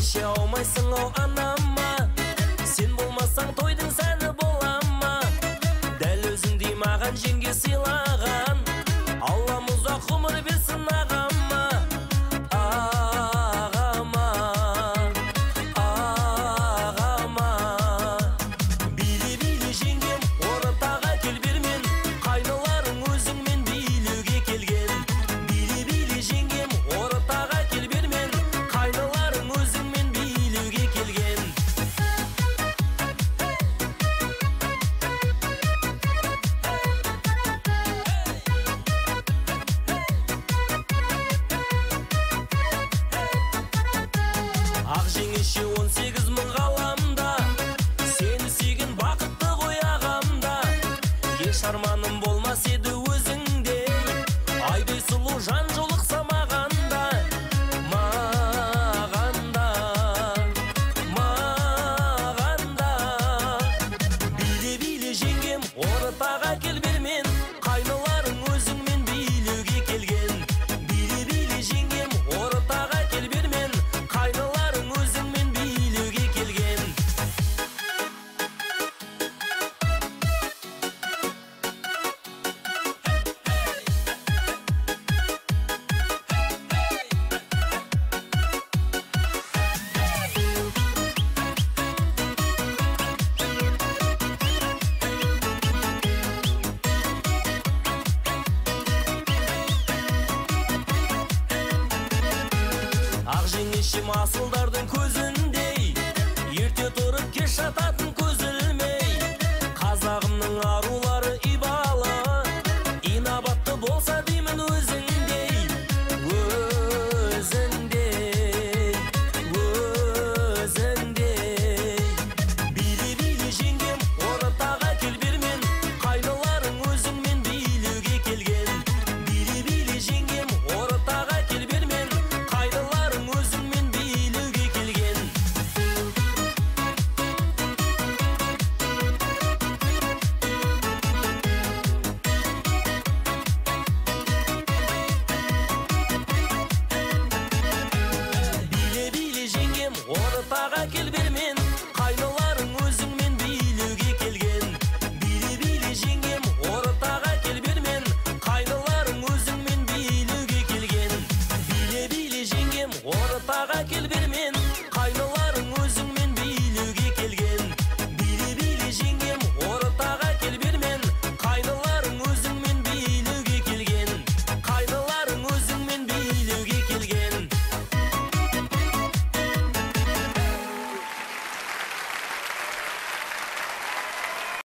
Кеше алмайсың ау анама, сен болмасаң тойдың сәні болама. Дәл өзіңдей маған жеңге сыйлаған, Аллам ұзақ ғұмыр берсін ағама. Ағама, ағама. Биле-биле жеңгем, ортаға кел бермен, қайныларың өзіңмен билеуге келген. Биле-биле жеңгем, ортаға кел бермен, қайныларың өзіңмен билеуге келген. Ақ жеңеше 18 мың ғаламда, сені сүйген бақытты ғой ағамда. Еш арманым болмас еді өзіңде, айдай сұлу жан жолықса мағанда. Мағанда, мағанда. Биле-биле жеңгем, ортаға кел бермен, қайныларың өзіңмен билеуге келген. Биле-биле жеңгем, ортаға кел бермен, қайныларың өзіңмен билеуге келген. Ақ жеңешем асылдардың көзіндей, ерте тұрып кеш жататын көз ілмей. Қазағымның арулары ибалы, инабатты болса деймін өзіңдей. Өзіңдей, өзіңдей. Биле-биле жеңгем, ортаға кел бермен, қайныларың өзіңмен билеуге келген. Биле-биле жеңгем, ортаға кел бермен, қайныларың өзіңмен билеуге келген. Биле-биле жеңгем, ортаға кел бермен, қайныларың өзіңмен билеуге келген. Биле-биле жеңгем, ортаға кел бермен, қайныларың өзіңмен билеуге келген. Биле-биле жеңгем, ортаға кел